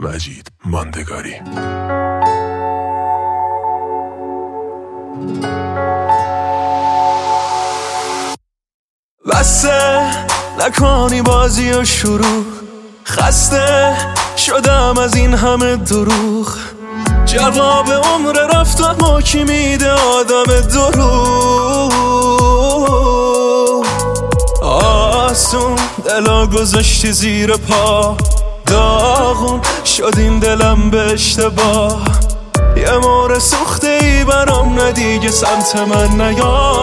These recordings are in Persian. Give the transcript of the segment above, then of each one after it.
مجید ماندگاری. بسته نکنی بازی و شروع، خسته شدم از این همه دروغ. جواب عمر رفتم و کی میده آدم دروغ. آسون دلا گذاشتی زیر پا، داغون شد این دلم به اشتباه. یه مور سوخته ای برام ندیگه سمت من نیا.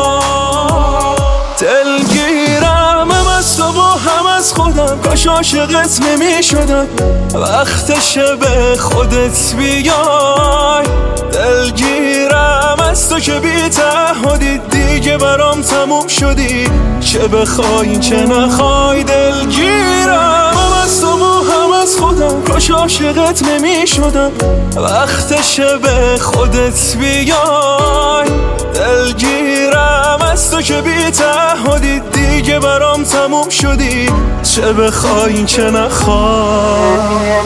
دلگیرم هم از تو و هم از خودم، کاش عاشقت نمی شدم وقتشه به خودت بیای. دلگیرم از تو که بی تعهدی دیگه برام تموم شدی، چه بخوای چه نخوای. دلگیرم هم از تو و هم از خودم، کاش عاشقت نمی شدم وقتشه به خودت بیای. دلگیرم از تو که بی تعهدی دیگه برام تموم شدی، چه بخوای چه نخوای.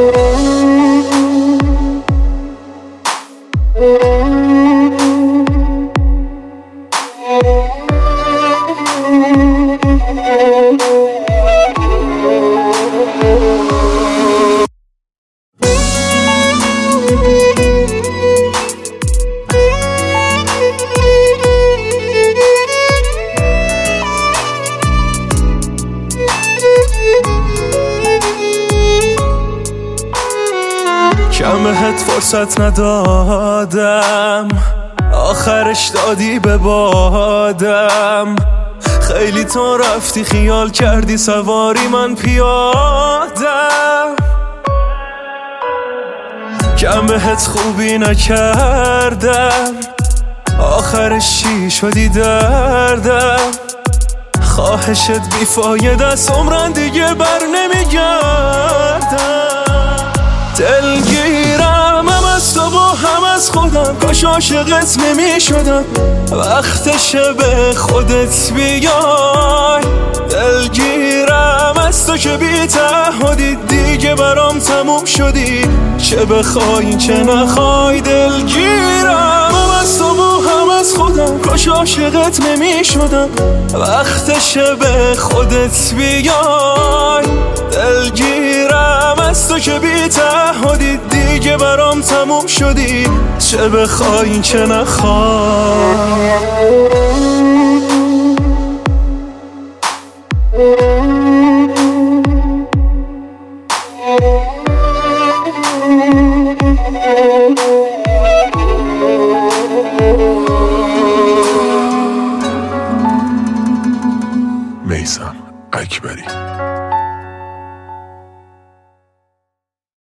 کم بهت فرصت ندادم، آخرش دادی به بادم. خیلی تو رفتی خیال کردی سواری من پیادم. کم بهت خوبی نکردم، آخرش چی شدی دردم. خواهشت بیفایده است عمرن دیگه بر نمیگردم. دلگیرم هم از تو و هم از خودم، کاش عاشقت نمی شدم وقتشه به خودت بیای. دلگیرم از تو که بی تعهدی دیگه برام تموم شدی، چه بخوای چه نخوای. دلگیرم هم از تو و هم از خودم، کاش عاشقت نمی شدم وقتشه به خودت بیای. دلگیرم از تو که بی تعهدی دیگه برام تموم شدی، چه بخوای چه نخوای. میثم اکبری.